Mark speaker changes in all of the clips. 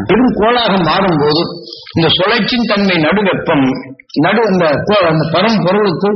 Speaker 1: பெரும் கோளாக மாறும்போது இந்த சுழற்சியின் தன்மை நடுவெப்பம் அந்த பரம்பொருளுக்கு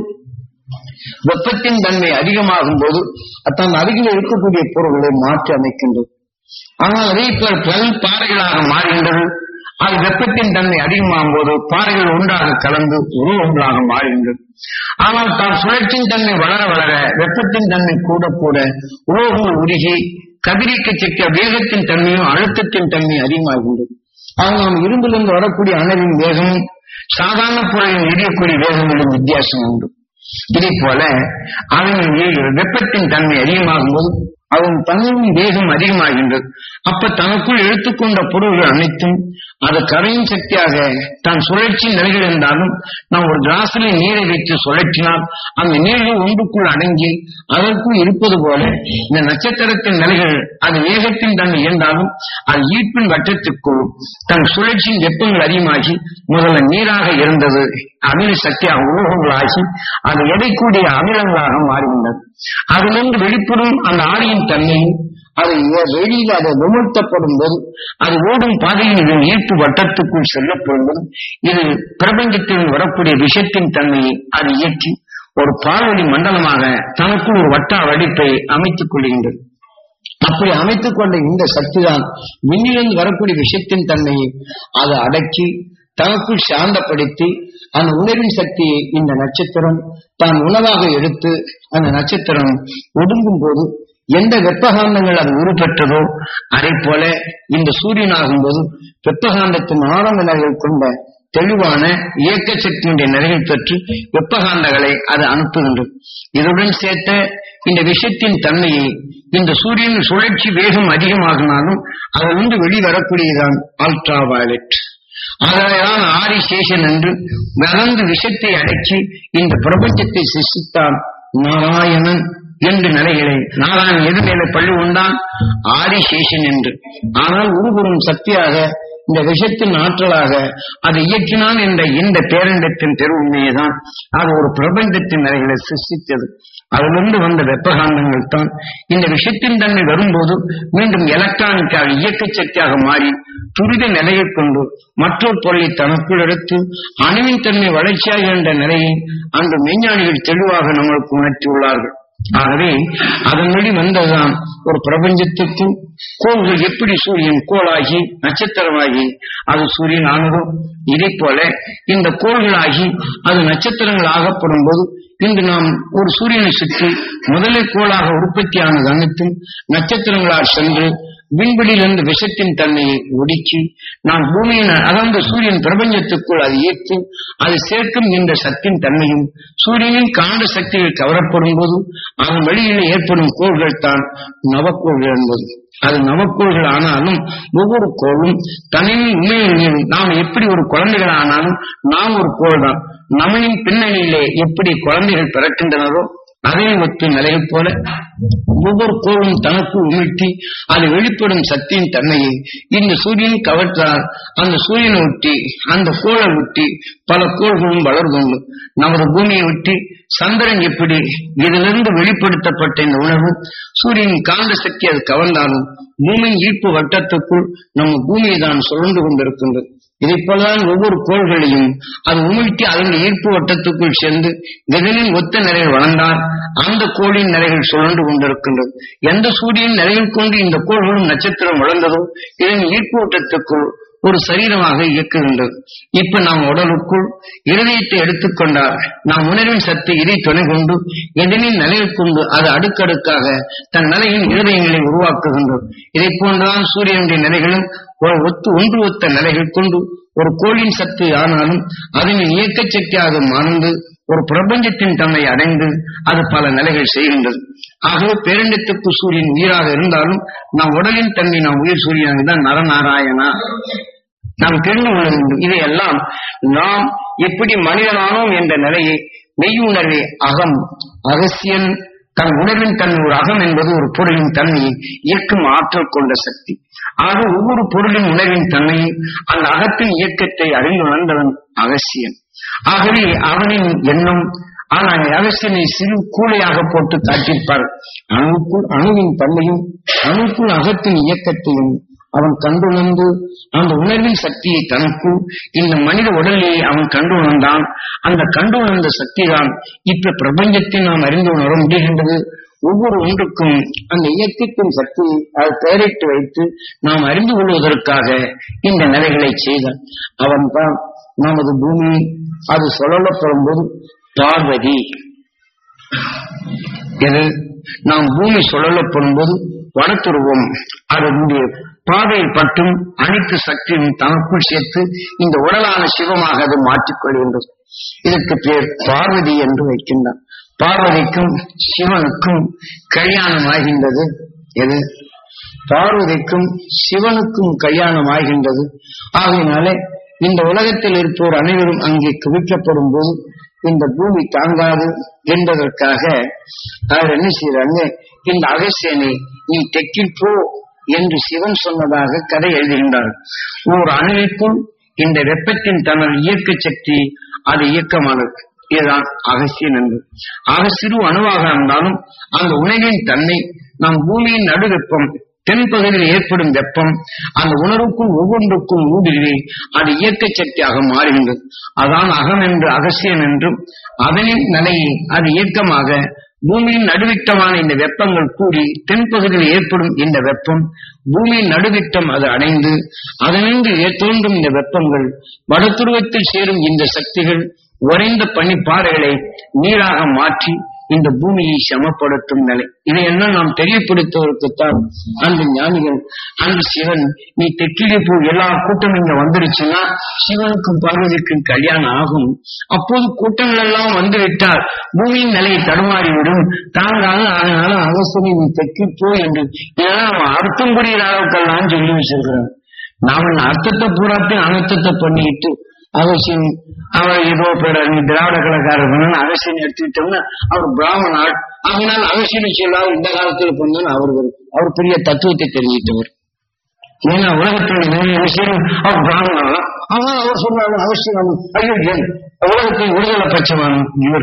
Speaker 1: வெப்பத்தின் தன்மை அதிகமாகும் போது தன் அருகில் இருக்கக்கூடிய பொருள்களை மாற்றி அமைக்கின்றது. ஆனால் அதே பல் பாறைகளாக மாறுகின்றது. அது வெப்பத்தின் தன்மை அதிகமாகும் போது பாறைகள் ஒன்றாக கலந்து ஒரு ஒன்றாக மாறுகின்றது. ஆனால் தான் சுழற்சியின் தன்மை வளர வளர வெப்பத்தின் தன்மை கூட கூட உலோகங்கள் உருகி கதிரிக்க செக்க வேகத்தின் தன்மையும் அழுத்தத்தின் தன்மை அதிகமாகின்றது. ஆனால் நாம் இரும்பிலிருந்து வரக்கூடிய அனலின் வேகமும் சாதாரண பொருளில் எரியக்கூடிய வேகங்களும் வித்தியாசம் உண்டு. இதே போல அவன் வெப்பத்தின் தன்மை அதிகமாகும் போது அவன் தன்மையின் வேகம் அதிகமாகின்றது. அப்ப தனக்குள் எடுத்துக்கொண்ட பொருள்கள் அனைத்தும் அது கரையும் சக்தியாக தான் சுழற்சி நிலைகள் இருந்தாலும் நாம் ஒரு கிளாஸில் நீரை வைத்து சுழற்றினால் அந்த நீர்கள் ஒன்றுக்குள் அடங்கி அதற்குள் இருப்பது போல இந்த நட்சத்திரத்தின் நிலைகள் அது வேகத்தின் தன்மை இருந்தாலும் அது ஈர்ப்பின் வட்டத்திற்குள் தன் சுழற்சியின் வெப்பங்கள் அதிகமாகி முதல்ல நீராக இருந்தது அமில சக்தியாக உலோகங்களாகி அது எடைக்கூடிய அமிலங்களாக மாறுகின்றது. அதிலிருந்து வெளிப்படும் அந்த ஆடியின் தன்மையும் அது வெளியில் அதை விமர்த்தப்படும் போது அது ஓடும் பாதையில் ஈர்ப்பு வட்டத்துக்குள் செல்லப்படும் போது இது பிரபஞ்சத்தில் வரக்கூடிய விஷயத்தின் தன்மையை அது இயற்றி ஒரு பால்வழி மண்டலமாக தனக்குள் ஒரு வட்ட வடிப்பை அமைத்துக் கொள்கின்றது. அப்படி அமைத்துக் கொண்ட இந்த சக்திதான் விண்ணிலிருந்து வரக்கூடிய விஷயத்தின் தன்மையை அது அடக்கி தனக்குள் சாந்தப்படுத்தி அந்த உணர்வின் சக்தியை இந்த நட்சத்திரம் தான் உணவாக எடுத்து அந்த நட்சத்திரம் ஒடுங்கும் போது எந்த வெப்பகாந்தங்கள் அது உருப்பெற்றதோ அதே போல இந்த சூரியனாகும் போது வெப்பகாந்தத்தின் ஆரம்ப நிலைகள் கொண்ட தெளிவான இயக்க சக்தியினுடைய நிலையை பெற்று வெப்பகாந்தங்களை அது அனுப்புகின்றது. இதுடன் சேர்த்த இந்த விஷயத்தின் தன்மையை இந்த சூரியன் சுழற்சி வேகம் அதிகமாகினாலும் அதிலிருந்து வெளிவரக்கூடியதான் அல்ட்ரா வயலட். அதனால்தான் ஆரிசேஷன் என்று வளர்ந்து விஷத்தை அடக்கி இந்த பிரபஞ்சத்தை சிருஷ்டித்தான் நாராயணன் என்று நிலைகளை நாராயணன் எது மேல பள்ளி கொண்டான் ஆரிசேஷன் என்று. ஆனால் உருபெறும் சக்தியாக இந்த விஷத்தின் ஆற்றலாக அதை இயக்கினான் என்ற இந்த பேரண்டத்தின் பெருமையைதான் அது ஒரு பிரபஞ்சத்தின் நிலைகளை சிருஷ்டித்தது. அதிலிருந்து வந்த வெப்பகாந்தங்கள் தான் இந்த விஷத்தின் தன்மை வரும்போது மீண்டும் எலக்ட்ரானிக்காக இயக்க சக்தியாக மாறி துரித நிலையை கொண்டு மற்றொரு பொருளை தனக்குள் எடுத்து அணுவின் தன்மை வளர்ச்சியாக என்ற நிலையை அந்த மெஞ்ஞானிகள் தெளிவாக நம்மளுக்கு உணர்த்தியுள்ளார்கள். ஆகவே அதன் வழி வந்ததுதான் ஒரு பிரபஞ்சத்துக்கும் கோள்கள் எப்படி சூரியன் கோளாகி நட்சத்திரமாகி அது சூரியன் ஆனதோ இதை போல இந்த கோள்களாகி அது நட்சத்திரங்கள் ஆகப்படும் போது இன்று நாம் ஒரு சூரியனை சுற்றி முதலில் கோளாக உற்பத்தியானது அனைத்தும் நட்சத்திரங்களால் சென்று விண்வெளியிலிருந்து விஷத்தின் தன்மையை ஒடுக்கி நாம் பூமியின் அகர்ந்த சூரியன் பிரபஞ்சத்துக்குள் அது ஈர்த்து அது சேர்க்கும் இந்த சக்தியின் தன்மையும் சூரியனின் காந்த சக்திகள் கவரப்படும் போது அதன் வழியில் ஏற்படும் கோள்கள் தான் நவக்கோள்கள் என்பது. அது நவக்கோள்கள் ஆனாலும் ஒவ்வொரு கோளும் தனியின் உண்மையில் நாம் எப்படி ஒரு குழந்தைகள் ஆனாலும் நாம் ஒரு கோள் தான். நம்மளின் பின்னணியிலே எப்படி குழந்தைகள் பிறக்கின்றனரோ அதை ஒத்து நிலையை போல ஒவ்வொரு கோளும் தனக்கு உமிழ்த்தி அது வெளிப்படும் சக்தியின் தன்மையை இந்த சூரியன் கவற்றால் அந்த சூரியனை ஒட்டி அந்த கோளை ஒட்டி பல கோள்களும் வளர்ந்துள்ளது. நமது பூமியை ஒட்டி சந்திரன் எப்படி இதிலிருந்து வெளிப்படுத்தப்பட்ட இந்த உணர்வு சூரியனின் காந்த சக்தி அது கவர்ந்தாலும் பூமியின் ஈர்ப்பு வட்டத்துக்குள் நம்ம பூமியை தான் சுழந்து கொண்டிருக்கின்றது. இதை போலதான் ஒவ்வொரு கோள்களையும் அது உமிழ்த்தி அதனுடைய ஈர்ப்பு வட்டத்துக்குள் சென்று கதிரின் ஒத்த நிலைகள் வளர்ந்தால் அந்த கோளின் நிலைகள் சுழன்று கொண்டிருக்கின்றது. எந்த சூரியன் நிலையில் கொண்டு இந்த கோள்களும் நட்சத்திரம் வளர்ந்ததோ இதன் ஈர்ப்பு வட்டத்துக்குள் ஒரு சரீரமாக இயக்குகின்றது. இப்ப நாம் உடலுக்குள் இருதயத்தை எடுத்துக்கொண்டால் நாம் உணர்வின் சக்தி இதை துணை கொண்டு எதனின் நிலையை கொண்டு அது அடுக்கடுக்காக தன் நிலையின் இருதயங்களை உருவாக்குகின்றது. இதை போன்றுதான் சூரியனுடைய நிலைகளும் ஒன்று ஒத்த நிலைகள் கொண்டு ஒரு கோளின் சக்தி ஆனாலும் அதன் இயக்க சக்தியாக மாறுந்து ஒரு பிரபஞ்சத்தின் தன்மை அடைந்து அது பல நிலைகள் செய்கின்றது. ஆகவே பேரண்டத்துக்கு சூரியன் உயிராக இருந்தாலும் நாம் உடலின் தன்மை நாம் உயிர் சூரியனாக தான் நரநாராயணா நாம் தெரிந்து கொள்ள வேண்டும். இதையெல்லாம் நாம் எப்படி மனிதனானோம் என்ற நிலையை மெய் உணர்வை அகம் அகசியன் தன் உணர்வின் தன்மை ஒரு அகம் என்பது ஒரு பொருளின் தன்மையை இயக்கும் ஆற்றல் கொண்ட சக்தி. ஆக ஒவ்வொரு பொருளின் உணர்வின் தன்மையை அந்த அகத்தின் இயக்கத்தை அறிந்து உணர்ந்தவன் அகசியன். ஆகவே அவனின் எண்ணம் ஆனால் அகசியனை சிறு கூளையாக போட்டு காட்டியிருப்பார். அணுவுக்குள் அணுவின் தன்மையும் அணுக்குள் அகத்தின் இயக்கத்தையும் அவன் கண்டுணர்ந்து அந்த உணர்வின் சக்தியை தனக்கு இந்த மனித உடலிலே அவன் கண்டுணர்ந்தான். அந்த கண்டுணர்ந்த சக்தி தான் இப்ப பிரபஞ்சத்தை நாம் அறிந்து உணர முடிகின்றது. ஒவ்வொரு ஒன்றுக்கும் அந்த இயக்கத்தின் சக்தியை அது பெயரிட்டு வைத்து நாம் அறிந்து கொள்வதற்காக இந்த நிலைகளை செய்தான். அவன் தான் நமது பூமி. அது சொல்லப்படும் போது பார்வதி எது நாம் பூமி சொல்லப்படும் போது வடத்துருவம் அதனுடைய பாதையில் பட்டும் அனைத்து சக்தியும் தனக்குள் சேர்த்து இந்த உடலான சிவமாக அது மாற்றிக்கொள்கின்றது. இதற்கு பேர் பார்வதி என்று வைக்கின்றான். பார்வதிக்கும் சிவனுக்கும் கல்யாணம் ஆகின்றது. எது பார்வதிக்கும் சிவனுக்கும் கல்யாணம் ஆகின்றது. ஆகையினாலே இந்த உலகத்தில் இருப்போர் அனைவரும் அங்கே குவிக்கப்படும் போது இந்த பூமி தாங்காது என்பதற்காக அவர் என்ன செய்யறாங்க, இந்த அகசியனை நீ தெற்கில் போ என்று சிவன் சொன்னதாக கதை எழுதுகின்றார். ஒரு அணுவிற்கும் இந்த வெப்பத்தின் தனது இயக்க சக்தி அது இயக்கமானது. இதுதான் அகசியன் என்று. ஆக சிறு அணுவாக இருந்தாலும் அந்த உணவின் தன்மை நம் பூமியின் நடு வெப்பம் தென்பகுதியில் ஏற்படும் வெப்பம் அந்த உணர்வுக்கும் ஒவ்வொன்றுக்கும் ஊடுருவி அது இயக்க சக்தியாக மாறுகின்றது. அதான் அகம் என்று அகசியன் என்றும் அதனின் நிலையை அது இயக்கமாக பூமியின் நடுவிட்டமான இந்த வெப்பங்கள் கூடி தென்பகுதியில் ஏற்படும் இந்த வெப்பம் பூமியின் நடுவிட்டம் அது அடைந்து அதனின்று தோன்றும் இந்த வெப்பங்கள் வடதுருவத்தில் சேரும் இந்த சக்திகள் உறைந்த பனிப்பாறைகளை நீராக மாற்றி இந்த பூமியை சமப்படுத்தும் நிலை. இதையெல்லாம் நாம் தெரியப்படுத்துவதற்குத்தான் அந்த ஞானிகள் அந்த சிவன் நீ தெற்கிலே போய் எல்லா கூட்டம் இங்க வந்துருச்சுன்னா சிவனுக்கும் பார்வதிக்கும் கல்யாணம் ஆகும். அப்போது கூட்டங்கள் எல்லாம் வந்துவிட்டால் பூமியின் நிலையை தடுமாறிவிடும் தாங்காது. அதனால அவசரம் நீ தெற்கில் போய் என்று இதெல்லாம் அர்த்தம் புரிகிற அளவுக்கெல்லாம் சொல்லி வச்சிருக்கிறாங்க. நாம அர்த்தத்தை பூராத்தையும் அனர்த்தத்தை பண்ணிட்டு அவசியம் அவர் ஏதோ பேர திராவிட கலக்காரர் அவசியம் எடுத்துக்கிட்டோம்னா அவர் பிராமணாள். அதனால் அவசியம் சொல்லாத இந்த காலத்தில் பண்ணால் அவர் பெரிய தத்துவத்தை தெரிஞ்சிட்டவர். ஏன்னா உலகத்தில் நிறைய விஷயம் அவர் பிராமணாலாம். ஆனா அவர் சொன்னாலும் அவசியம் அயோக்கியன் உலகத்தை விடுதலை பட்சமான இவர்.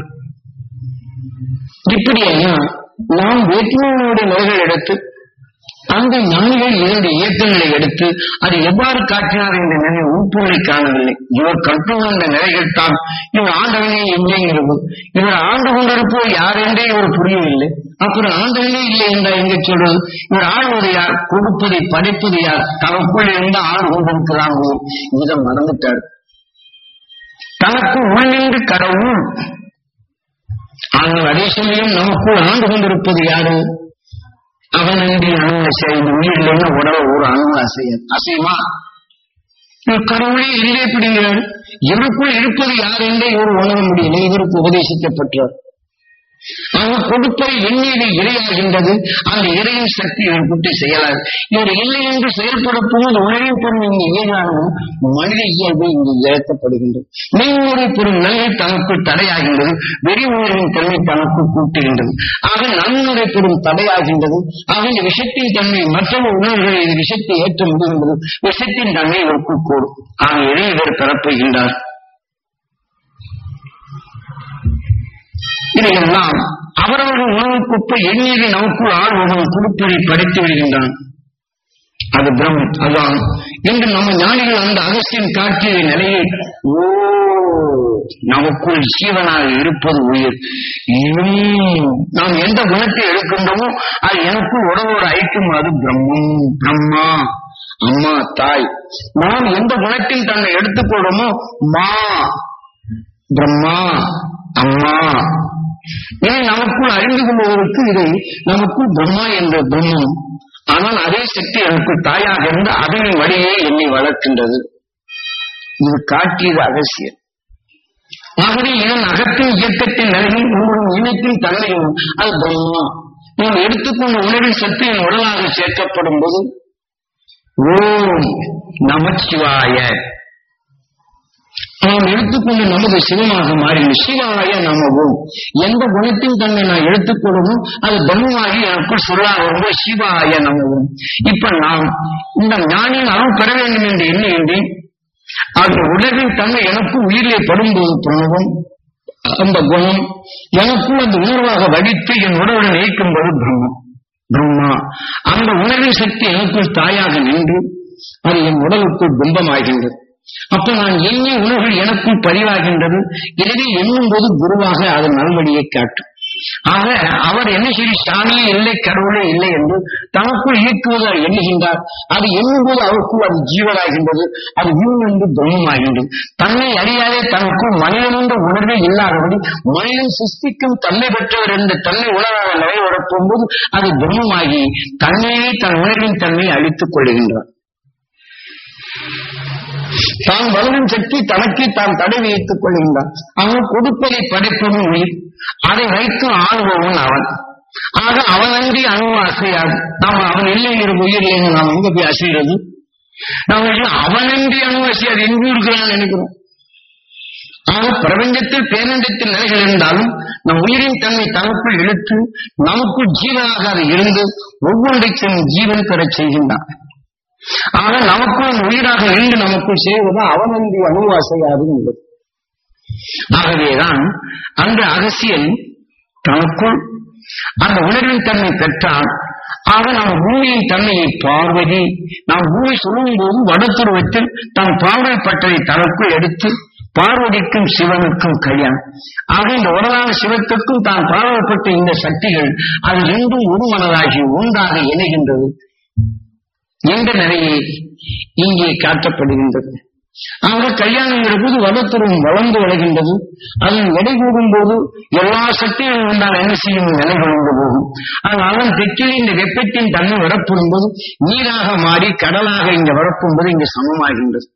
Speaker 1: இப்படியெல்லாம் நாம் வேற்றுமையினுடைய நிலைகள் எடுத்து அந்த ஞானிகள் இரண்டு இயக்கங்களை எடுத்து அது எவ்வாறு காட்டினார் என்ற நிலை உட்பொருளை காணவில்லை. இவர் கற்றுக்கொண்ட நிலைகள் தான் இவர் ஆண்டவனே இல்லைங்கிறது. இவர் ஆண்டு கொண்டிருப்போர் யார் என்றே இவர் புரியவில்லை. அப்புறம் ஆண்டவனே இல்லை என்றால் எங்க சொல்றது? இவர் ஆழ்வது யார், கொடுப்பதை படைப்பது யார், தனக்குள் இருந்து ஆண்டு கொண்டிருக்கிறார். இதை மறந்துட்டார். தனக்கு உள்ளிருந்து கடவுள். ஆனால் அதே சமயம் நமக்குள் ஆண்டு கொண்டிருப்பது யாரு? அவன் அன்றி அணு அசை. இந்த உயிர் இல்லைன்னா உடல் ஒரு அணு அசையுமா? கடவுளே இல்லை அப்படிங்கிறார். இவருக்குள் இருப்பது யார் என்றே இவர் உணர முடியல. இவருக்கு உபதேசிக்கப்பட்டார். அவர் கொடுப்பதை எண்ணீடு இறையாகின்றது. அந்த இறையின் சக்தி இவர் குட்டி செயலாது. இவர் இல்லை என்று செயல்படப்போது உணவின் பொருள் இங்கு இயலாகவும் மனித இயல்பு இங்கு இழக்கப்படுகின்றது. மெய்முறை பொருள் நிலை தனக்கு தடையாகின்றது. வெறி உணர்வின் தன்மை தனக்கு கூட்டுகின்றது. ஆக நன்முறை பொருள் தடையாகின்றது. ஆக இந்த விஷத்தின் தன்மை மற்றொரு உணர்வுகளை இந்த விஷத்தை ஏற்ற முடிகின்றது. விஷத்தின் தன்மை இவருக்கு கூடும். ஆக இறை இவர் பெறப்படுகின்றார். இதையெல்லாம் அவரவர்கள் உணவுக்குப்ப எண்ணீரை நமக்குள் ஆழ்வகம் கொடுப்பதை படைத்து விடுகின்றான். அது பிரம்மம். அதான் இன்று நம்ம ஞானிகள் அந்த அகஸ்தியன் காட்டிய நிலையை நமக்குள் ஜீவனாக இருப்பது உயிர். நாம் எந்த குணத்தை எடுக்கின்றோமோ அது எனக்குள் உடவோடு ஐக்கியம். அது பிரம்மம், பிரம்மா, அம்மா, தாய். நாம் எந்த குணத்தில் தன்னை எடுத்துக்கொள்றோமோ மா, பிரம்மா, அம்மா. இதை நமக்குள் அறிந்து கொள்வதற்கு இதை நமக்குள் பிரம்மா என்ற பிரம்மம். ஆனால் அதே சக்தி எனக்குள் தாயாக இருந்து அதனின் வழியே என்னை வளர்க்கின்றது. இது காட்டியது அவசியம். ஆகவே இதன் அகத்தின் இயக்கத்தின் நிலையும் உங்களுடைய இணைப்பின் தன்மையும் அது பிரம்மா. நாம் எடுத்துக்கொண்ட உணர்வின் சக்தி என் உடலாக சேர்க்கப்படும் போது ஓம் நமச்சிவாய நாம் எடுத்துக்கொண்டு நமது சிவமாக மாறின சிவாய நமவும். எந்த குணத்தின் தன்னை நான் எடுத்துக்கொள்ளணும் அது பிரம்மமாகி எனக்குள் சொல்லாக வரும்போது சிவாய நமவும். இப்ப நாம் இந்த ஞானியின் அருள் பெற வேண்டும் என்று எண்ணுகின்றேன். அந்த உணர்வின் தன்மை எனக்கும் உயிரிலே படும்போது பிரணவம் அந்த குணம் எனக்குள் அந்த உணர்வாக வடித்து என் உடலுடன் இயக்கும்போது பிரம்மம், பிரம்மா. அந்த உணர்வின் சக்தி எனக்குள் தாயாக நின்று அது என் உடலுக்குள் பிம்பமாகின்றது. அப்ப நான் எண்ணி உணர்வுகள் எனக்குள் பதிவாகின்றது. எனவே எண்ணும் போது குருவாக அது நல்வழியை காட்டும். ஆக அவர் என்ன செய்ய சாமியே இல்லை கடவுளே இல்லை என்று தனக்குள் இயக்குவதால் எண்ணுகின்றார். அது எண்ணும்போது அவருக்குள் அது ஜீவனாகின்றது. அது என்று பிரம்மமாகின்றது. தன்னை அறியாதே தனக்குள் மனிதன் என்ற உணர்வே இல்லாதபடி மனிதன் சிருஷ்டிக்கும் தன்மை பெற்றவர் என்ற தன்னை உணராத நிலை உடற்போகும்போது அது பிரம்மமாகி தன்னையே தன் உணர்வின் தன்மை அழித்துக் கொள்ளுகின்றார். தான் வளரும் சக்தி தனக்கே தான் தடை வைத்துக் கொள்கின்றான். அவன் கொடுப்பதை படைப்பவன் உயிர், அதை வைத்து ஆளுபவன் அவன். ஆக அவனன்றி அணுவும் அசையாது. நாம் அவன் இல்லை உயிர் இல்லைன்னு நாம் எங்க போய் அசைகிறது? நம்ம அவனன்றி அணுவும் அசையாது எங்கு இருக்கிறான்னு நினைக்கிறோம். ஆக பிரபஞ்சத்தில் பேரண்டத்தில் நிலைகள் இருந்தாலும் நம் உயிரின் தன்மை தனக்குள் இழுத்து நமக்குள் ஜீவனாக அது இருந்து ஒவ்வொன்றைக்கும் ஜீவன் பெறச் செய்கின்றான். ஆக நமக்குள் உயிராக இருந்து நமக்குள் செய்வது அவனன்றி அணுவாசையாது என்பது. ஆகவேதான் அந்த அகசியன் தனக்குள் அந்த உணர்வின் தன்மை பெற்றால் ஆக நாம் பூமியின் தன்மையை பார்வதி நாம் பூமி சொல்லும் போது வடத்துருவத்தில் தன் பார்வைப்பட்டதை தனக்குள் எடுத்து பார்வதிக்கும் சிவனுக்கும் கல்யாணம். ஆக இந்த உடலான சிவத்துக்கும் தான் பார்வைப்பட்ட இந்த சக்திகள் அது ரெண்டும் ஒரு மனதாகி ஒன்றாக இணைகின்றது என்ற நிலையை இங்கே காட்டப்படுகின்றது. ஆக கல்யாணங்கிற போது வடத்துருவம் வளர்ந்து வளர்கின்றது. அதன் எடை கூடும் போது எல்லா சக்திகளும் உண்டான என்ன செய்யும் நிலை வளர்ந்து போகும். அதன் தெற்கில் இந்த வெப்பத்தின் தன்மை வரப்படும் போது நீராக மாறி கடலாக இங்க வரப்பும் போது இங்க சமமாகின்றது.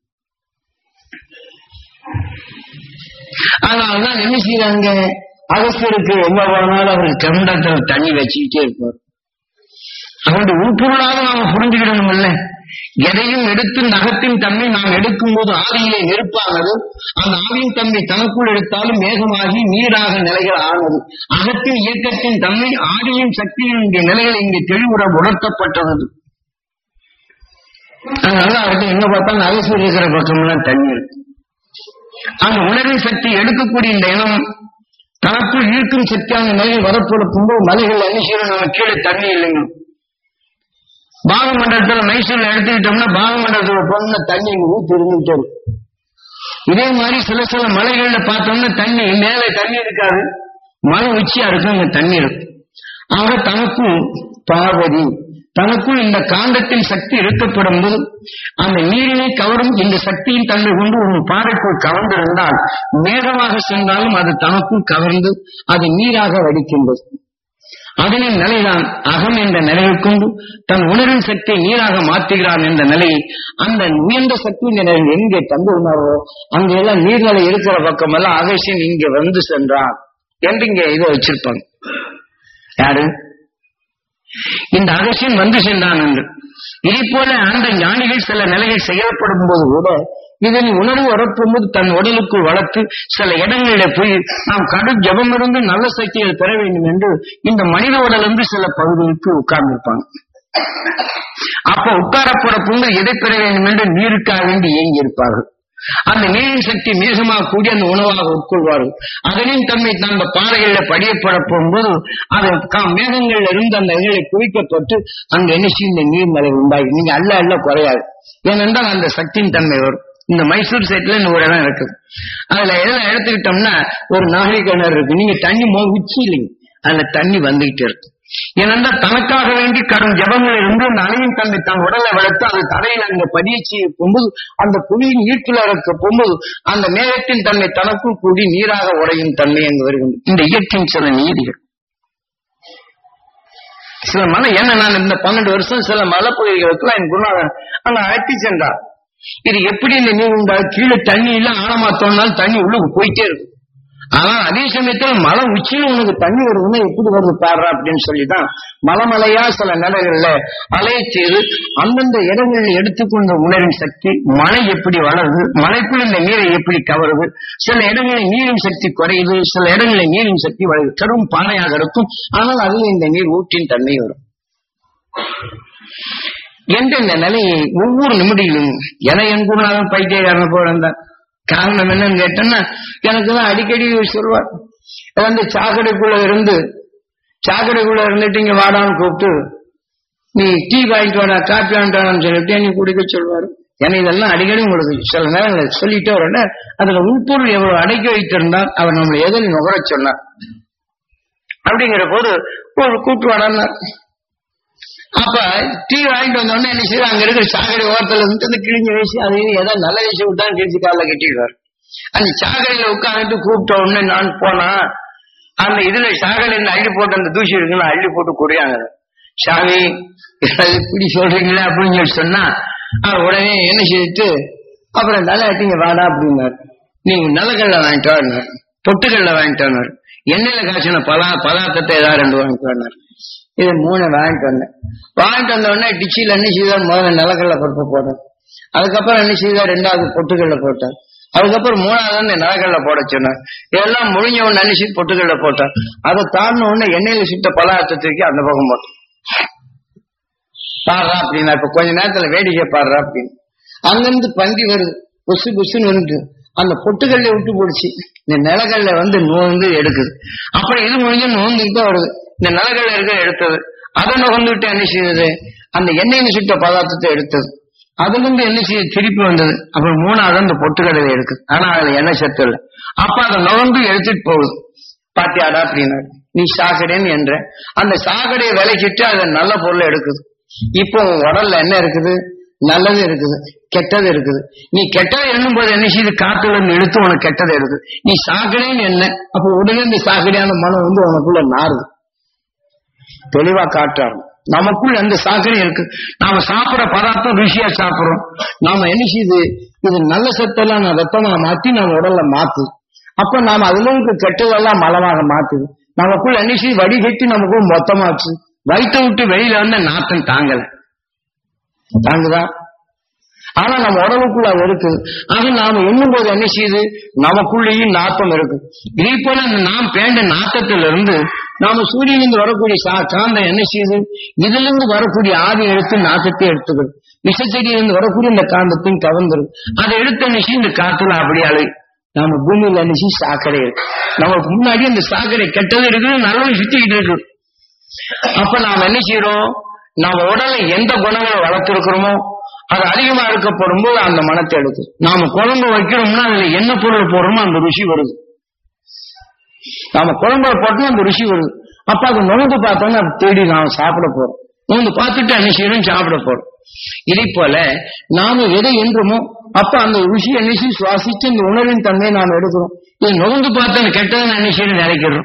Speaker 1: அதனால்தான் என்ன செய்யறாங்க, அகஸ்தியருக்கு எவ்வளவு நாள் அவர் கண்டத்தில் தண்ணி வச்சுக்கிட்டே இருப்பார். அவருடைய உட்பொருளாக நாம் புரிஞ்சுக்கிடணும் இல்லை. எதையும் எடுத்து நகத்தின் தன்மை நாம் எடுக்கும் போது ஆவியிலே நெருப்பானது. அந்த ஆவியின் தன்மை தனக்குள் எடுத்தாலும் மேகமாகி நீராக நிலைகள் ஆனது. அகத்தின் இயக்கத்தின் தன்மை ஆவியின் சக்தியின் நிலைகள் இங்கே தெளிவுற உணர்த்தப்பட்டது. அதனால அவருக்கு எங்க பார்த்தாலும் அகசூர் இருக்கிற பக்கம்லாம் தண்ணி இருக்கு. அந்த உணர்வின் சக்தி எடுக்கக்கூடிய இந்த இனம் தனக்குள் ஈர்க்கும் சக்தியான நிலையில் வரப்படும் போது மலைகள் அணிசீரம் நம்ம கீழே தண்ணி இல்லைங்க. பாகமண்டலத்துல மைசூர்ல எடுத்துக்கிட்டோம்னா பாகமண்டலத்துல போன தண்ணி ஊற்றி இருந்துட்டு இருக்கும். இதே மாதிரி சில சில மலைகள்ல பார்த்தோம்னா தண்ணி மேலே தண்ணி இருக்காது, மலை உச்சியா இருக்கும், அங்க தண்ணி இருக்கும். ஆக தனக்குள் பார்வதி தனக்குள் இந்த காந்தத்தின் சக்தி இழுக்கப்படும் போது அந்த நீரினை கவரும் இந்த சக்தியின் தன்மை கொண்டு ஒரு பாறைக்குள் கவர்ந்திருந்தால் மேகமாக சென்றாலும் அது தனக்குள் கவர்ந்து அது நீராக வடிக்கின்றது. அதனின் நிலைதான் அகம் என்ற நிலையை கொண்டு தன் உணர்வின் சக்தியை நீராக மாற்றுகிறான் என்ற நிலையை அந்த உயர்ந்த சக்தி நிலையில் எங்கே தந்து உணர்வோ அங்கெல்லாம் நீர்நிலை இருக்கிற பக்கம் எல்லாம் அகசியன் இங்க வந்து சென்றான் என்று இங்க இதை வச்சிருப்பாங்க. யாரு இந்த அகசியன் வந்து சென்றான் என்று. இதே போல அந்த ஞானிகள் சில நிலைகள் செயல்படும் போது கூட இதன் உணர்வு வரப்போது தன் உடலுக்குள் வளர்த்து சில இடங்களில போய் நாம் கடும் ஜபம் இருந்து நல்ல சக்தியை பெற வேண்டும் என்று இந்த மனித உடல் என்று சில பகுதிகளுக்கு உட்கார்ந்திருப்பாங்க. அப்ப உட்காரப்பட பொங்க எதை பெற வேண்டும் என்று நீருக்காக வேண்டி இயங்கி இருப்பார்கள். அந்த நீரின் சக்தி மேகமாக கூடி அந்த உணவாக உட்கொள்வார்கள். அதனின் தன்மை அந்த பாறைகளில் படியப்பட போகும்போது அது மேகங்கள்ல இருந்து அந்த இலை குவிக்கப்பட்டு அங்க என்ன இந்த நீர்மலை உண்டாகி நீங்க அல்ல குறையாது. ஏனென்றால் அந்த சக்தியின் தன்மை வரும். இந்த மைசூர் சைட்ல இந்த ஒரு இடம் இருக்குது. அதுல எல்லாம் எடுத்துக்கிட்டோம்னா ஒரு நாகரிக கிணறு இருக்கு. நீங்க தண்ணி உச்சி இல்லைங்க, அதுல தண்ணி வந்துகிட்டே இருக்கு. ஏனென்றால் தனக்காக வேண்டி கடும் ஜபங்கள் இருந்து அந்த அணையின் தன்மை தன் உடலை வளர்த்து அது தரையில் அங்க பதியச்சி போகும்போது அந்த புவியின் ஈட்டுல இருக்க போகும்போது அந்த மேகத்தின் தன்மை தனக்குள் கூடி நீராக உடையும் தன்மை அங்கு வருகின்றது. இந்த இயற்கையின் சில நீதிகள் சில மலை என்ன நான் இந்த 12 வருஷம் சில மலைப்பகுதிகளுக்குலாம் என் குருநாதன் அங்க அழைத்து சென்றார். இது எப்படி இந்த நீர் உண்டா, கீழே தண்ணி இல்ல ஆழமா தோணினாலும் தண்ணி உள்ளுக்கு போயிட்டே இருக்கும். ஆனா அதே சமயத்துல மலை உச்சியில உனக்கு தண்ணி வருதுன்னா எப்படி வருது பாடுறா அப்படின்னு சொல்லிதான் மலைமலையா சில நிலைகள்ல அலைய செய்து அந்தந்த இடங்களில் எடுத்துக்கொண்ட உணரின் சக்தி மழை எப்படி வளருது, மலைக்குள் இந்த நீரை எப்படி கவருது, சில இடங்களில் நீரின் சக்தி குறையுது, சில இடங்களில் நீரின் சக்தி வளருது. கரும் பானையாக இருக்கும், ஆனால் அதில் இந்த நீர் ஊற்றின் தன்மை வரும் என்ற இந்த நிலையை ஒவ்வொரு நிமிடியிலும் என என் குருநாதன் பைத்தியக்காரன் போறான். காரணம் என்னன்னு கேட்டோம்னா எனக்குதான் அடிக்கடி சொல்வார். வந்து சாக்கடைக்குள்ள இருந்துட்டு இங்க வாடான்னு கூப்பிட்டு நீ டீ வாங்கிட்டு வாடா காப்பி வாங்கிட்டு வாடான்னு சொல்லிட்டு நீ குடிக்க சொல்வாரு. ஏன்னா இதெல்லாம் அடிக்கடி உங்களுக்கு சில நேரங்கள் சொல்லிட்டே வரல. அதுல உள்பொருள் எவ்வளவு அடக்கி வைத்திருந்தால் அவர் நம்மளை எதில் நுகர சொன்னார். அப்படிங்கிற போது ஒரு கூட்டுவாடான்னு அப்ப டீ வாங்கிட்டு வந்தோடனே என்ன செய்ய அங்க இருக்கிற சாக்கடை ஓரத்துல இருந்து அந்த கிழிஞ்ச வயசு அது ஏதாவது நல்ல விஷயம் விட்டான்னு கிழிச்சு காலில் கட்டிடுவார். அந்த சாக்கடையில உட்காந்துட்டு கூப்பிட்ட உடனே நான் போனா அந்த இதுல சாக்கடையில அள்ளி போட்டு அந்த தூசி இருக்குன்னு அள்ளி போட்டு குடியாங்க. சாமி இப்படி சொல்றீங்களா அப்படின்னு சொல்லி சொன்னா உடனே என்ன செய்துட்டு அப்புறம் தலையாட்டிங்க வாடா அப்படின்னாரு. நீங்க நிலக்கடலை வாங்கிட்டு வாடினார், பொட்டுக்கடலை வாங்கிட்டு வந்தார், எண்ணெயில காய்ச்சின பதார்த்தத்தை ஏதாவது 2 வாங்கிட்டு வந்தார். இது 3 வாங்கிட்டு வந்தேன். வாங்கிட்டு வந்த உடனே டிச்சியில் என்ன செய்தார், முதல்ல நிலக்கடலை பருப்பு போட்டார். அதுக்கப்புறம் என்ன செய்தார், 2வது பொட்டுக்கடலை போட்டார். அதுக்கப்புறம் 3வது நிலக்கடலை போட சொன்னார். இதெல்லாம் முடிஞ்ச உடனே என்ன செய்து பொட்டுக்கடலை போட்டார். அதை தாண்டின உடனே எண்ணெயில சுட்ட பதார்த்தத்துக்கு அந்த பக்கம் போட்டார். பாடுறா அப்படின்னா இப்ப கொஞ்ச நேரத்துல வேடிக்கை பாடுறா அப்படின்னு அங்கிருந்து பந்தி வருது, புசு புசுன்னு வந்து அந்த பொட்டுக்கல்ல விட்டு போடுச்சு. இந்த நிலக்கல்ல நோந்து எடுக்குது. அப்புறம் இது முடிஞ்சு நோந்துட்டு வருது. இந்த நிலக்கல்ல இருக்க எடுத்தது, அதை நோந்துட்டு என்ன செய்யுது, அந்த எண்ணெய் சுட்ட பதார்த்தத்தை எடுத்தது. அதுல இருந்து என்ன செய்ய திருப்பி வந்தது. அப்புறம் 3வது அந்த பொட்டுக்கடலை எடுக்குது. ஆனா அதுல எண்ணெய் சத்து இல்லை. அப்ப அதை நோந்து எடுத்துட்டு போகுது. பாத்தியாடா அப்படின்னா நீ சாக்கடைன்னு என்ற அந்த சாக்கடையை விளைச்சிட்டு அதை நல்ல பொருளை எடுக்குது. இப்போ உடல்ல என்ன இருக்குது, நல்லது இருக்குது, கெட்டது இருக்குது. நீ கெட்டதை எண்ணும் போது என்ன செய்யுது, காத்துல இருந்து எடுத்து உனக்கு கெட்டதை எடுக்குது. நீ சாக்கடைன்னு என்ன, அப்ப உடனே இந்த சாக்கடையான மனம் உனக்குள்ள நாறுது. தெளிவா காட்டுறாரு. நமக்குள்ள அந்த சாக்கடை இருக்கு. நாம சாப்பிட பதார்த்தம் ருசியா சாப்பிடுறோம். நாம என்ன செய்யுது, இது நல்ல சத்தெல்லாம் நான் ரத்தமா மாத்தி நம்ம உடல்ல மாத்து. அப்ப நாம அதுல இருக்க கெட்டதெல்லாம் மலமாக மாத்துது. நமக்குள்ள என்ன செய்யுது, வடிகட்டி நமக்குள்ள மொத்தமாச்சு. வயிற்ற விட்டு வெளியில நாத்தம் தாங்குதா? ஆனா நம்ம உடலுக்குள்ள அது இருக்கு. ஆக நாம எண்ணும் போது என்ன செய்யுது, நமக்குள்ளேயும் நாத்தம் இருக்கு. இதே போல நாம் பேண்ட நாத்தத்திலிருந்து நாம சூரியனிலிருந்து வரக்கூடிய காந்தம் என்ன செய்யுது, இதுல இருந்து வரக்கூடிய ஆவி எடுத்து நாத்தத்தை எடுத்துக்கிறது. விஷச்செடியிலிருந்து வரக்கூடிய இந்த காந்தத்தையும் கவர்ந்துருக்கு. அதை எடுத்து என்ன செய்யும், இந்த காத்துல அப்படி அழகு. நாம பூமியில என்ன செய்யும், சாக்கடை இருக்கு. நமக்கு முன்னாடி அந்த சாக்கடை கெட்டது இருக்குது, நல்லது சுத்திக்கிட்டு இருக்கு. அப்ப நாம என்ன செய்யறோம், நம்ம உடலை எந்த குணங்களை வளர்த்திருக்கிறோமோ அது அதிகமா இருக்கப்படும் போது அந்த மனத்தை எடுக்கும். நாம குழம்பு வைக்கிறோம்னா அதுல என்ன பொருள் போடுறோமோ அந்த ருசி வருது. நாம குழம்புல போட்டோம் அந்த ருசி வருது. அப்ப அது நுழைந்து பார்த்தோம்னா அது தேடி நாம சாப்பிட போறோம். நுழைந்து பார்த்துட்டு என்ன செய்யறோம், சாப்பிட போறோம். இதே போல நாம எதை என்றுமோ அப்ப அந்த ருசி என்ன செய்ய சுவாசிச்சு இந்த உணர்வின் தன்மையை நாம எடுக்கிறோம். இது நுழைந்து பார்த்து அந்த கெட்டதை என்ன செய்யணும் நினைக்கிறோம்.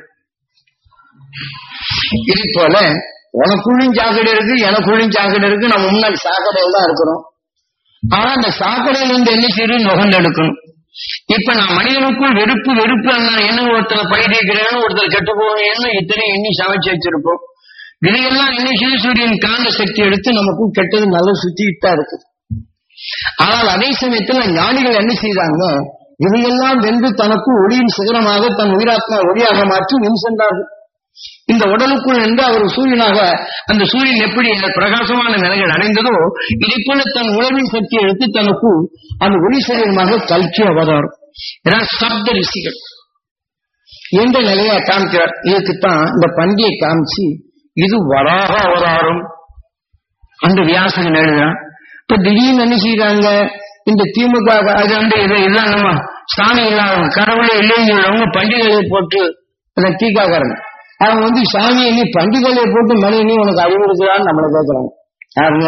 Speaker 1: இது போல உனக்குள்ளும் சாக்கடை இருக்கு, எனக்குள்ளும் சாக்கடை இருக்கு. நம்ம முன்னாடி சாக்கடையில் தான் இருக்கிறோம். ஆனா அந்த சாக்கடையில இருந்து என்ன செய்யணும், நுகர்ந்து எடுக்கணும். இப்ப நான் மனிதனுக்குள் வெறுப்பு என்ன ஒருத்தர் பயிரிக்கிறேன்னு ஒருத்தர் கெட்டு போவேன்னு இத்தனை எண்ணி சமைச்சு வச்சிருப்போம். இதையெல்லாம் என்ன செய்ய சூரியன் காந்த சக்தி எடுத்து நமக்கும் கெட்டது நல்லா சுத்திட்டு தான் இருக்கு. ஆனால் அதே சமயத்துல ஞானிகள் என்ன செய்தாங்க, இதையெல்லாம் வென்று தனக்கு ஒளியின் சிகரமாக தன் உயிராத்மா ஒளியாக மாற்றி முன் சென்றார்கள். இந்த உடலுக்குள் என்று அவர் சூரியனாக, அந்த சூரியன் எப்படி பிரகாசமான நிலைகள் அடைந்ததோ இதை போல தன் உணர்வின் சக்தியை எடுத்து தனக்கு அந்த ஒளி சரீரமாக கல்கி அவதாரம் சப்த ரிஷிகள் எந்த நிலையை காமிக்கிறார். இதுக்குத்தான் இந்த பண்டிகை காமிச்சு இது வராக அவதாரம் அந்த வியாசகன் எழுதுறான். இப்ப திடீர்னு என்ன செய்யறாங்க, இந்த திமுக இதெல்லாம் நம்ம சாமி இல்லாதவங்க, கடவுளே இல்லைங்கிறவங்க பண்டிகைகளை போட்டு அந்த தீக்காக்காரங்க அவங்க சாமியை நீ பண்டிகையை போட்டு மணி உனக்கு அறிவு இருக்கிறான்னு நம்மளை கேட்கிறாங்க. யாருங்க,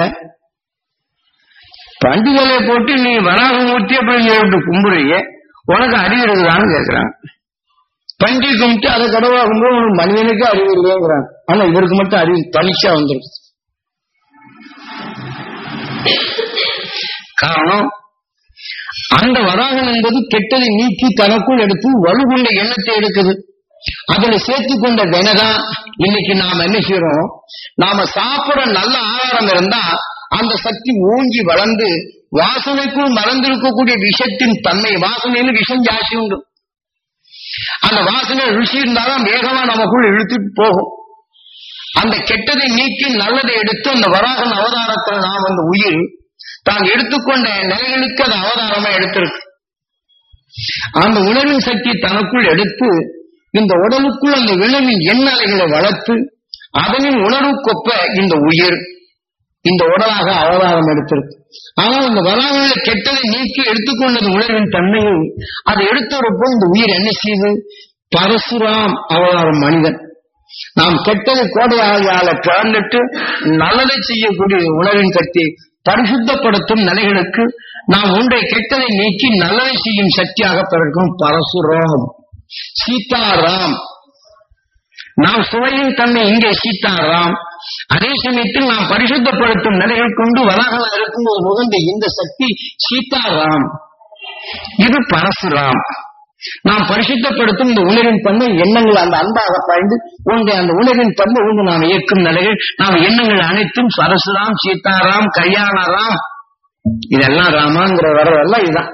Speaker 1: பண்டிகையை போட்டு நீ வராகமூர்த்தி அப்படின்னு கும்புறைய உனக்கு அறிவு இருக்குதான்னு கேட்கிறாங்க. பண்டிகை கும்பிட்டு அதை கடவுளாகும்போது உனக்கு மனிதனுக்கு அறிவு இல்லைங்கிறாங்க. ஆனா இவருக்கு மட்டும் அறிவு தனிச்சா வந்துருக்கு. காரணம், அந்த வராகம் என்பது கெட்டதை நீக்கி தனக்குள் எடுத்து வலுகுண்ட எண்ணத்தை எடுக்குது. அதுல சேர்த்துக் கொண்ட வினைதான் இன்னைக்கு நாம என்ன செய்யறோம், நாம சாப்பிட நல்ல ஆகாரம் இருந்தா அந்த சக்தி ஓங்கி வளர்ந்து வாசனைக்குள் மறந்திருக்கக்கூடிய விஷத்தின் தன்மை, வாசனைன்னு விஷம் ஜாஸ்தி உண்டு. அந்த வாசனை ருசி இருந்தாலும் வேகமா நமக்குள் இழுத்துட்டு போகும். அந்த கெட்டதை நீக்கி நல்லதை எடுத்து அந்த வராகன் அவதாரத்தில் நாம் அந்த உயிர் தான் எடுத்துக்கொண்ட நிலைகளுக்கு அது அவதாரமா எடுத்திருக்கு. அந்த உணர்வின் சக்தி தனக்குள் எடுத்து இந்த உடலுக்குள் அந்த விளைவின் எண்ணலைகளை வளர்த்து அதனின் உணர்வு கொப்ப இந்த உயிர் இந்த உடலாக அவதாரம் எடுத்திருக்கு. ஆனால் இந்த வராக கெட்டதை நீக்கி எடுத்துக்கொண்டது உணர்வின் தன்மையை அதை எடுத்தவரப்போ இந்த உயிர் என்ன செய்து பரசுராம் அவதாரம் மனிதன். நாம் கெட்டதை கோடையால பிறந்துட்டு நல்லதை செய்யக்கூடிய உணர்வின் சக்தி பரிசுத்தப்படுத்தும் நிலைகளுக்கு நாம் ஒன்றை கெட்டதை நீக்கி நல்லதை செய்யும் சக்தியாக பிறக்கும் பரசுராம். சீதாராம் நாம் சுவையின் தன்மை இங்கே சீதாராம். அதே சமயத்தில் நாம் பரிசுத்தப்படுத்தும் நிலைகள் கொண்டு வராக இருக்கும்போது முகந்த இந்த சக்தி சீதாராம். இது பரசுராம். நாம் பரிசுத்தப்படுத்தும் இந்த உணர்வின் தன்மை எண்ணங்கள் அந்த அன்பாக பாய்ந்து ஒன்றை அந்த உணர்வின் தன்மை ஒன்று நாம் இயக்கும் நிலைகள் நாம் எண்ணங்கள் அனைத்தும் பரசுராம், சீதாராம், கல்யாணராம், இதெல்லாம் ராமாங்கிற வரவெல்லாம் இதுதான்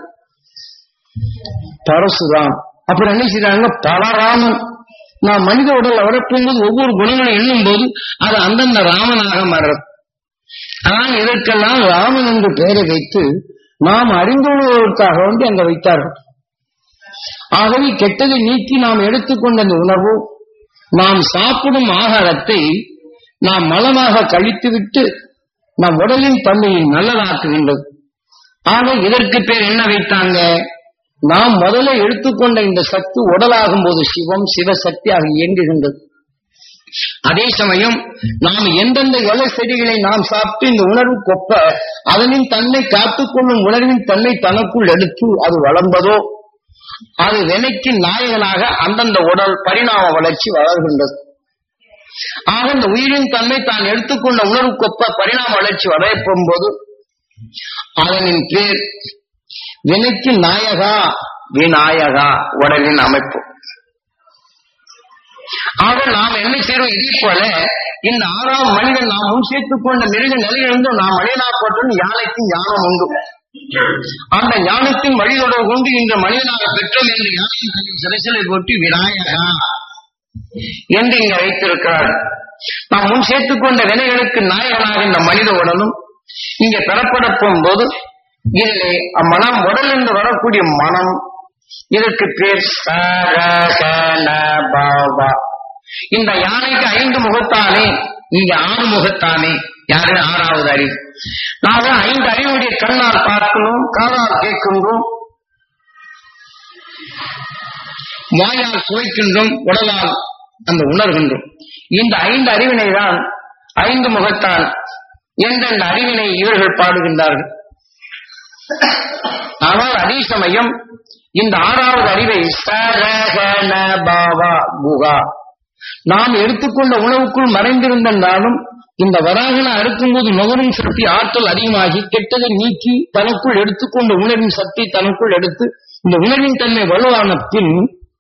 Speaker 1: பரசுராம். அப்புறம் என்ன செய்யறாங்க பலராமன். நாம் மனித உடல் வரப்போகும்போது ஒவ்வொரு குணங்களை எண்ணும் போது அது அந்தந்த ராமனாக மாறுறது. ஆனால் இதற்கெல்லாம் ராமன் என்று பெயரை வைத்து நாம் அறிந்துள்ளதற்காக வேண்டி அங்க வைத்தார்கள். ஆகவே கெட்டதை நீக்கி நாம் எடுத்துக்கொண்ட அந்த உணர்வு நாம் சாப்பிடும் ஆகாரத்தை நாம் மலமாக கழித்துவிட்டு நம் உடலின் தன்மையை நல்லதாக்குகின்றது. ஆக இதற்கு பேர் என்ன வைத்தாங்க? நாம் முதல்ல எடுத்துக்கொண்ட இந்த சக்தி உடலாகும் போது சிவம் சிவசக்தியாக இயங்குகின்றது. அதே சமயம் நாம் எந்தெந்த இலை செடிகளை நாம் சாப்பிட்டு இந்த உணர்வு கொப்ப அதனின் தன்னை காத்துக்கொள்ளும் உணர்வின் தன்னை தனக்குள் எடுத்து அது வளர்ந்ததோ அது வினைக்கு நாயகனாக அந்தந்த உடல் பரிணாம வளர்ச்சி வளர்கின்றது. ஆக இந்த உயிரின் தன்மை தான் எடுத்துக்கொண்ட உணர்வு கொப்ப பரிணாம வளர்ச்சி வளர்ப்பும் போது அதனின் பேர் வினைக்கு நாயகா விநாயகா உடலின் அமைப்பு. ஆக நாம் என்ன செய்யறோம்? இதே போல இந்த 6ஆம் மனிதன் நாம் முன் சேர்த்துக் கொண்ட மிருக நிலையிலிருந்து நாம் மனிதனாகப்பட்டும் யானைக்கும் ஞானம் உண்டு. அந்த ஞானத்தின் வழிதொடர் கொண்டு இந்த மனிதனாக பெற்றோம் என்று யானையின் சிறைச்சலை போட்டு விநாயகா என்று இங்க வைத்திருக்கிறார். நாம் முன் சேர்த்துக் கொண்ட வினைகளுக்கு நாயகனாக இந்த மனித உடலும் இங்க பெறப்பட போகும்போது இதிலே மனம் உடல் என்று வரக்கூடிய மனம் இதற்கு பேர் சரகணபவ. இந்த யானைக்கு 5 முகத்தானே, இங்க 6 முகத்தானே. யாரு? 6வது அறிவு. நாம 5 அறிவுடைய கண்ணால் பார்க்கணும், காதால் கேட்கின்றோம், வாயால் சுவைக்கின்றோம், உடலால் அந்த உணர்கின்றோம். இந்த 5 அறிவினை தான் 5 முகத்தான் எந்தெந்த அறிவினை இவர்கள் பாடுகின்றார்கள். ஆனால் அதே சமயம் இந்த 6வது அறிவை சரகணபவ குகா நாம் எடுத்துக்கொண்ட உணவுக்குள் மறைந்திருந்தாலும் இந்த வராகன அறுக்கும்போது நுகரும் சக்தி ஆற்றல் அதிகமாகி கெட்டதை நீக்கி தனக்குள் எடுத்துக்கொண்ட உணர்வின் சக்தி தனக்குள் எடுத்து இந்த உணர்வின் தன்மை வலுவான பின்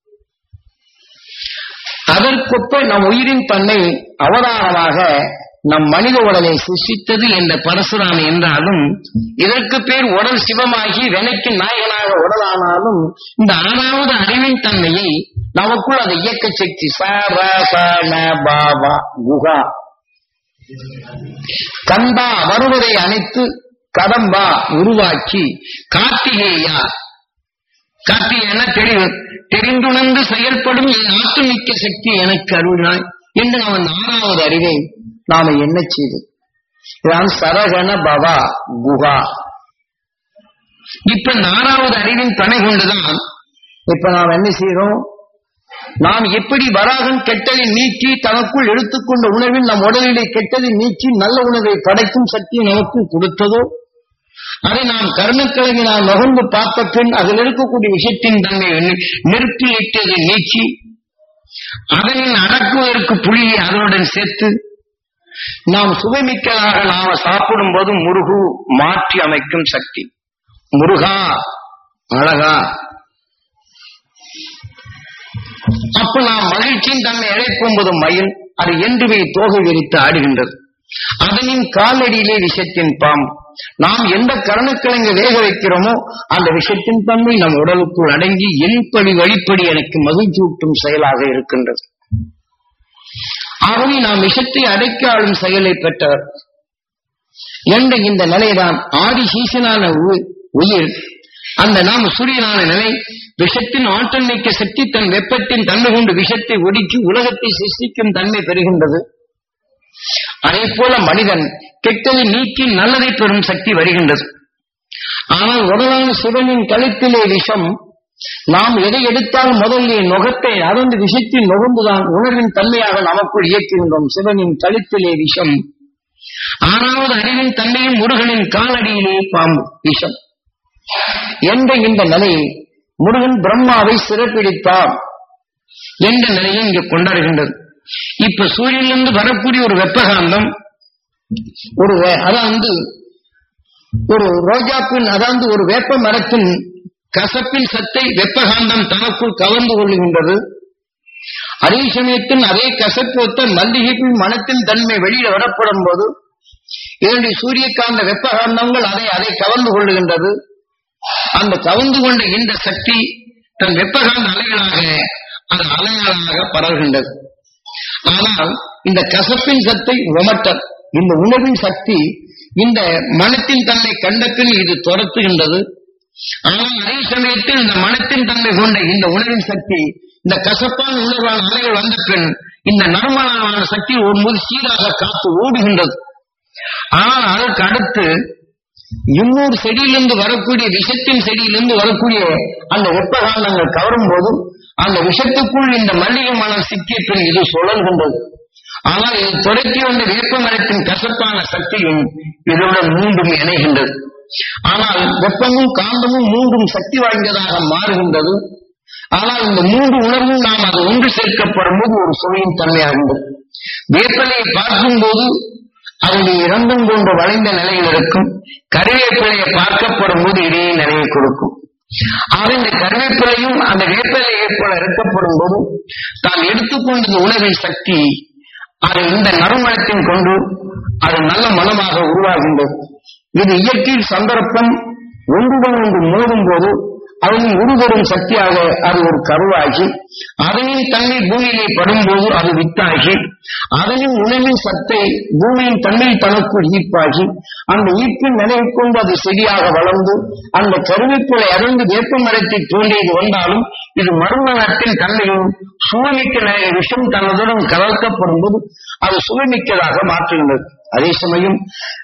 Speaker 1: அதற்கொப்ப நம் உயிரின் தன்னை அவதாரமாக நம் மனித உடலை சிருஷ்டித்தது என்ற பரசுராம என்றாலும் இதற்கு பேர் உடல் சிவமாகி வினைக்கு நாயகனாக உடலானாலும் இந்த 6வது அறிவின் தன்மையை நமக்குள் அதை இயக்க சக்தி சரகணபவ குகா கந்தா வருவதை அனைத்து கடம்பா உருவாக்கி கார்த்திகேயா கார்த்திகேயன தெரிந்துணர்ந்து செயல்படும் என் ஆற்றமிக்க சக்தி எனக்கு அருளினாய் என்று அவன் 6வது அறிவை நாம என்ன செய்தோம்? இதான் சரகண பவா குகா. இப்ப 4வது அறிவின் துணை கொண்டுதான் இப்ப நாம் என்ன செய்யறோம்? நாம் எப்படி வராகன் கெட்டதை நீக்கி தனக்குள் எடுத்துக்கொண்ட உணவில் நம் உடலிலே கெட்டதை நீக்கி நல்ல உணவை படைக்கும் சக்தியை நமக்கு கொடுத்ததோ அதை நாம் கர்ணக்கிழமை நாம் நகர்ந்து பார்த்த பின் அதில் இருக்கக்கூடிய விஷயத்தின் தன்மை நெருப்பிலிட்டதை நீக்கி அதனின் அடக்குவதற்கு புளியை அதனுடன் சேர்த்து நாம் சுவைமிக்கதாக நாம சாப்பிடும் போது முருகு மாற்றி அமைக்கும் சக்தி. முருகா அழகா. அப்ப நாம் மகிழ்ச்சியின் தன்மை இழைக்கும் போது மயில் அது என்றுமே தோகை விரித்து ஆடுகின்றது. அதனின் காலடியிலே விஷத்தின் பாம்பு. நாம் எந்த கரணக்கிழங்கு வேக வைக்கிறோமோ அந்த விஷத்தின் தன்மை நம் உடலுக்குள் அடங்கி எளிப்படி வழிப்படி எனக்கு மகிழ்ச்சியூட்டும் செயலாக இருக்கின்றது. ஆகவே நாம் விஷத்தை அடைக்க ஆளும் செயலை பெற்றவர் என்ற இந்த நிலைதான் ஆதி சீசனான உயிர் அந்த நாம் சூரியனான நிலை விஷத்தின் ஆற்றல் நீக்க சக்தி தன் வெப்பத்தின் தன்மை கொண்டு விஷத்தை ஒடுக்கி உலகத்தை சிருஷ்டிக்கும் தன்மை பெறுகின்றது. அதே போல மனிதன் கெட்டதை நீக்கி நல்லதை பெறும் சக்தி வருகின்றது. ஆனால் உடலான சிவனின் கழுத்திலே விஷம். நாம் எதை எடுத்தாலும் முதல்ல நுகத்தை அறந்து விஷத்தில் நுகர்ந்துதான் உணர்வின் தன்மையாக நமக்குள் இயக்குகின்றோம். சிவனின் கழுத்திலே விஷம். ஆறாவது அறிவின் தன்மையும் முருகனின் காலடியிலே பாம்பு விஷம் என்ற இந்த நிலையை முருகன் பிரம்மாவை சிறப்பிடித்தார் என்ற நிலையை இங்கு கொண்டாடுகின்றது. இப்ப சூரியனிலிருந்து வரக்கூடிய ஒரு வெப்பகாந்தம் அதாவது ஒரு ரோஜாப்பின் அதாவது ஒரு வேப்ப மரத்தின் கசப்பின் சத்தை வெப்பகாந்தம் தனக்குள் கவர்ந்து கொள்ளுகின்றது. அதே சமயத்தில் அதே கசப்பு ஒத்த மல்லிகைப்பின் மனத்தின் தன்மை வெளியில வரப்படும் போது இரண்டு சூரியகாந்த வெப்பகாந்தங்கள் அதை கவர்ந்து கொள்ளுகின்றது. அந்த கவர்ந்து கொண்ட இந்த சக்தி தன் வெப்பகாந்த அலைகளாக அது அலைகளாக பரவுகின்றது. ஆனால் இந்த கசப்பின் சத்தை உமட்டல் இந்த உணர்வின் சக்தி இந்த மனத்தின் தன்மை கண்ட பின் இது துரத்துகின்றது. ஆனால் அதே சமயத்தில் இந்த மனத்தின் தன்மை கொண்ட இந்த உணர்வின் சக்தி இந்த கசப்பான உணர்வான அலைகள் வந்த பின் இந்த நறுமணமான சக்தி ஒருபோது சீராக காத்து ஓடுகின்றது. ஆனால் அதற்கு அடுத்து இன்னொரு செடியிலிருந்து வரக்கூடிய விஷத்தின் செடியிலிருந்து வரக்கூடிய அந்த வெப்பகாந்தங்கள் கவரும் போது அந்த விஷத்துக்குள் இந்த மல்லிகை மனம் சிக்கிய பின் இது சுழல்கின்றது. ஆனால் இது தொடக்கி வந்த வேப்ப மரத்தின் கசப்பான சக்தியும் இதனுடன் மீண்டும் இணைகின்றது. ஆனால் வெப்பமும் காந்தமும் மூன்றும் சக்தி வாய்ந்ததாக மாறுகின்றது. ஆனால் இந்த மூன்று உணர்வும் நாம் அது ஒன்று சேர்க்கப்படும் போது ஒரு சுவையின் தன்மையாகின்றது. வேப்பலையை பார்க்கும் போது அதனுடைய இரண்டும் போன்ற வளைந்த நிலையில் இருக்கும். கருவேப்பிலையை பார்க்கப்படும் போது இதே நிலையை கொடுக்கும். ஆக இந்த கருவேப்பிலையும் அந்த வேப்பிலையை போல இருக்கப்படும் போது தான் எடுத்துக்கொண்ட உணவின் சக்தி அது இந்த நறுமணத்தின் கொண்டு அது நல்ல மனமாக உருவாகின்றது. இது இயற்கையில் சந்தர்ப்பம் ஒன்றுடன் ஒன்று மோதும் போது அதனின் உருவரும் சக்தியாக அது ஒரு கருவாகி அதனின் தன்மை பூமியிலே படும்போது அது வித்தாகி அதனின் உணவின் சத்தை பூமியின் தன்மை தனக்குள் ஈர்ப்பாகி அந்த ஈர்ப்பின் நிலையை கொண்டு அது செடியாக வளர்ந்து அந்த கருவேப்பிலை அடைந்து வேப்ப மரத்தை தோன்றியது வந்தாலும் இது மறுமணத்தின் தன்மையும் சுவைமிக்க நிலைய விஷம் தனதுடன் கலக்கப்படும் போது அது சுவைமிக்கதாக மாற்றுகின்றது. அதே சமயம்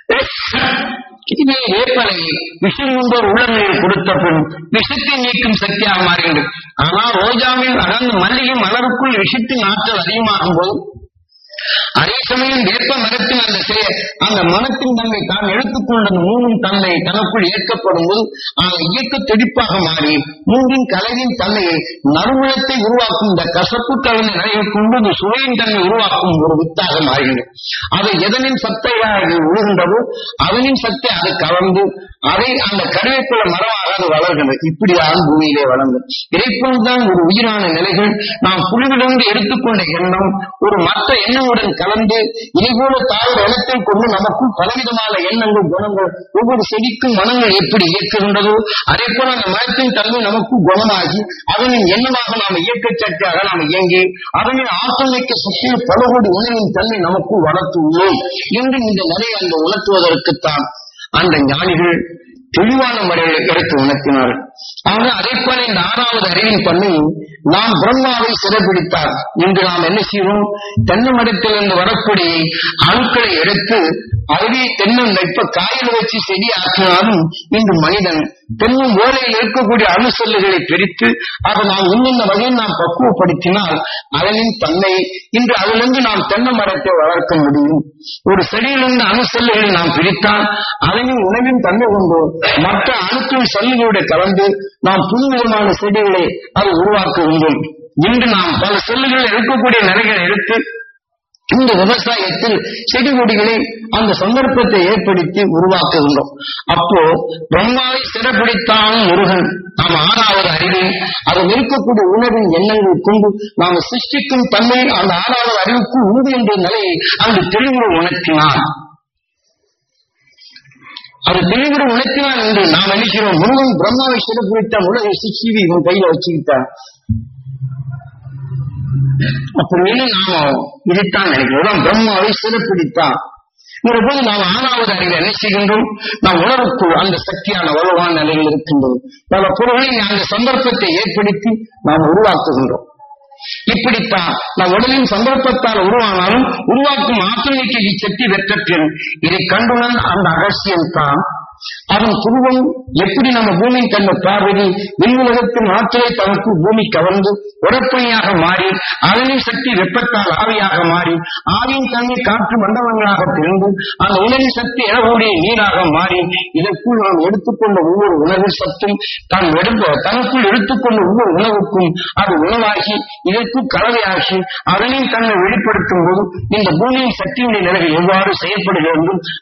Speaker 1: இதே வேப்பலை விஷம் கொண்ட உள்ளங்களில் கொடுத்த பின் விஷத்தை நீக்கும் சக்தியாக மாறுகின்றது. ஆனால் ரோஜாவின் அகந்த மல்லிகை மலருக்குள் விஷத்தின் ஆற்றல் அதிகமாகும் போது அதே சமயம் வேப்ப மரத்தின் அந்த மனத்தின் தன்மை தான் எடுத்துக்கொண்ட மூன்றின் தன்மை தனக்குள் ஏற்கப்படும் போது இயக்க துடிப்பாக மாறி மூன்றின் கலவின் தன்மையை நறுமணத்தை உருவாக்கும் இந்த கசப்பு கலனை நிலையை கொண்டு சுவையின் தன்மை உருவாக்கும் ஒரு வித்தாக மாறுகிறது. அதை எதனின் சத்தையாக உழுகின்றதோ அதனின் சத்தை அதை கலந்து அதை அந்த கருவேப்பிலை மரமாக அது வளர்கிறது. இப்படியாக பூமியிலே வளர்ந்தது. இதைப்போல்தான் ஒரு உயிரான நிலைகள் நாம் புலிவிலிருந்து எடுத்துக்கொண்ட எண்ணம் ஒரு மற்ற எண்ணங்களுடன் கலந்து இதேபோல தாழ்வு எண்ணத்தை கொண்டு நமக்கும் பலவிதமான எண்ணங்கள் குணங்கள் ஒவ்வொரு செடிக்கும் மனங்கள் எப்படி இயக்குகின்றதோ அதே போல அந்த மனத்தின் தன்மை நமக்கு குணமாகி அதனின் எண்ணமாக நாம் இயக்க சக்தியாக நாம் இயங்கி அதனின் ஆற்றல் மிக்க சக்தியில் பல கோடி உணவின் தன்மை நமக்கு வளர்த்துள்ளோம் என்று இந்த நிலையை அந்த உணர்த்துவதற்குத்தான் அந்த ஞானிகள் தெளிவான முறையில் எடுத்து உணர்த்தினார்கள். ஆக அதே போல இந்த ஆறாவது அறிவின் தன்மை நாம் பிரம்மாவை சிறைபிடித்தார். இன்று நாம் என்ன செய்வோம்? தென்னை மரத்திலிருந்து வரக்கூடிய அணுக்களை எடுத்து அதுவே தென்னம் இப்ப காயில் வச்சு செடி ஆக்கினாலும் இன்று மனிதன் தென்னும் ஓலையில் இருக்கக்கூடிய அணு செல்லுகளை பிரித்து அதை நாம் இன்னும் வகையில் நாம் பக்குவப்படுத்தினால் அதனின் தன்மை இன்று அதிலிருந்து நாம் தென்னை மரத்தை வளர்க்க முடியும். ஒரு செடியிலிருந்து அணு செல்லுகளை நாம் பிரித்தால் அதனின் உணவின் தன்மை கொண்டு மற்ற அணுக்கள் செல்லுகளோடு கலந்து நாம் புதுவிதமான செடிகளை அது உருவாக்குகின்றோம். இன்று நாம் பல செல்லுகள் இருக்கக்கூடிய நிலைகளை எடுத்து இந்த விவசாயத்தில் செடி கொடிகளை அந்த சந்தர்ப்பத்தை ஏற்படுத்தி உருவாக்குகின்றோம். அப்போ பிரம்மாவை சிறப்பிடித்தாலும் முருகன் நாம் ஆறாவது அறிவை அதில் இருக்கக்கூடிய உணர்வின் எண்ணங்களை கொண்டு நாம் சிருஷ்டிக்கும் தன்மை அந்த ஆறாவது அறிவுக்கு உண்டு என்ற நிலையை அந்த தெளிவுரை உணர்த்தினார். அது தெளிவுரை உணர்த்தினார் என்று நாம் நினைக்கிறோம். முருகன் பிரம்மாவை சிறப்பிடித்தான் உலகை சிக்கிவி இவன் கையில வச்சுக்கிட்டான் அப்படின்னு நாம இதைத்தான் நினைக்கிறோம். பிரம்மாவை சிறப்பிடித்தான் போது நாம் ஆறாவது அறிவை என்ன செய்கின்றோம்? நாம் உணர்வுக்குள் அந்த சக்தியான வலுவான நிலையில் இருக்கின்றோம். பல பொருள்களை அந்த சந்தர்ப்பத்தை ஏற்படுத்தி நாம் உருவாக்குகின்றோம். இப்படித்தான் நான் உடலின் சந்தர்ப்பத்தால் உருவானாலும் உருவாக்கும் ஆற்றல் நீக்கி இச்சக்தி வெற்றற்றேன். இதை கண்டுணர்ந்த அந்த அகஸ்தியன் தான் அதன் துருவம் எப்படி நம்ம பூமியின் தன்னை பார்வதி விண்ணுலகத்தின் ஆற்றலை தனக்கு பூமி கவர்ந்து உடற்பணியாக மாறி அதனின் சக்தி வெப்பத்தால் ஆவியாக மாறி ஆவியின் தன்மை காற்று மண்டலங்களாக திறந்து அந்த உணவின் சக்தி எனக்கூடிய நீராக மாறி இதற்குள் நாம் எடுத்துக்கொண்ட ஒவ்வொரு உணவு சத்தும் தனக்குள் எடுத்துக்கொண்ட ஒவ்வொரு உணவுக்கும் அது உணவாகி இதற்குள் கலவையாகி அதனின் தன்னை வெளிப்படுத்தும் போது இந்த பூமியின் சக்தியுடைய நிலைகள் எவ்வாறு செயல்படுகிறது என்றும்